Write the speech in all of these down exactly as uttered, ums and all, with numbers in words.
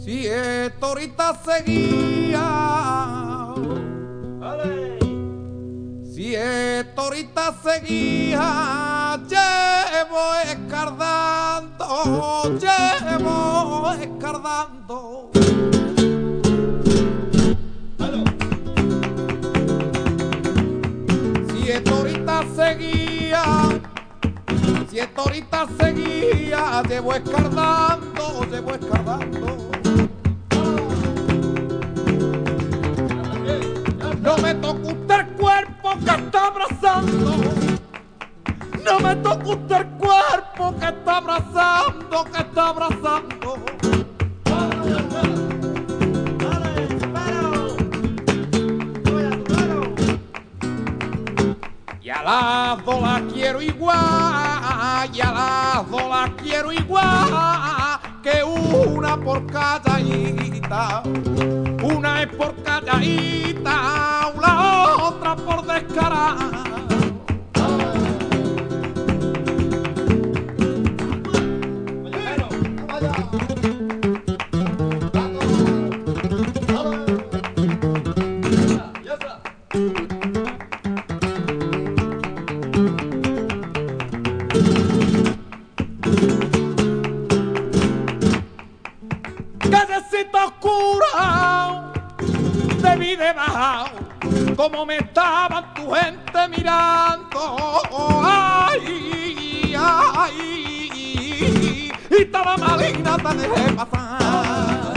Siete horitas seguía, ¡Ale! siete horitas seguía, llevo escardando, llevo escardando. ¡Aló! Siete horitas seguía, siete horitas seguía, llevo escardando, llevo escardando. No me toca usted el cuerpo que está abrazando, no me toca usted el cuerpo que está abrazando, que está abrazando. Y a las dos las quiero igual, y a las dos las quiero igual, que una por calladita, una es por calladita, la otra por descarada. Callecita oscura, te vi debajo, como me estaban tu gente mirando. Ay, ay, y estaba maligna, te dejé pasar.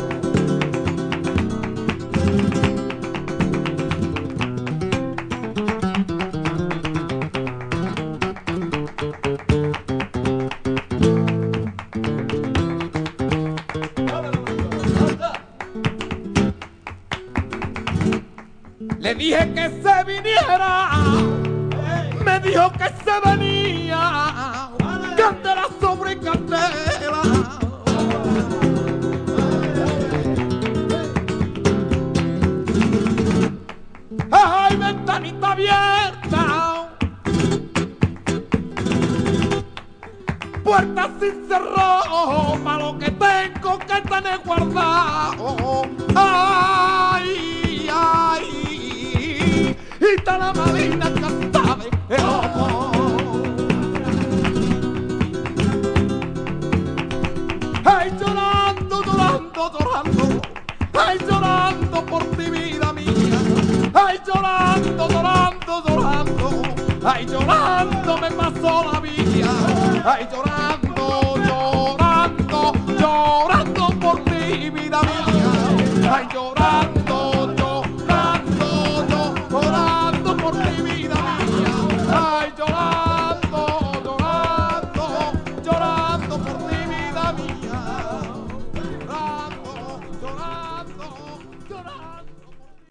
Le dije que se viniera, me dijo que se venía, candela sobre candela. Ay, ventanita abierta, puerta sin cerrojo, pa' lo que tengo que tener guardado. Ay, ay, y está la marina que sabe el ojo. Ay, llorando, llorando, llorando, ay, llorando por ti, vida mía. Ay, llorando, llorando, llorando, ay, llorando me pasó la vida. Ay, llorando, llorando, llorando por ti, vida mía. Ay, llorando.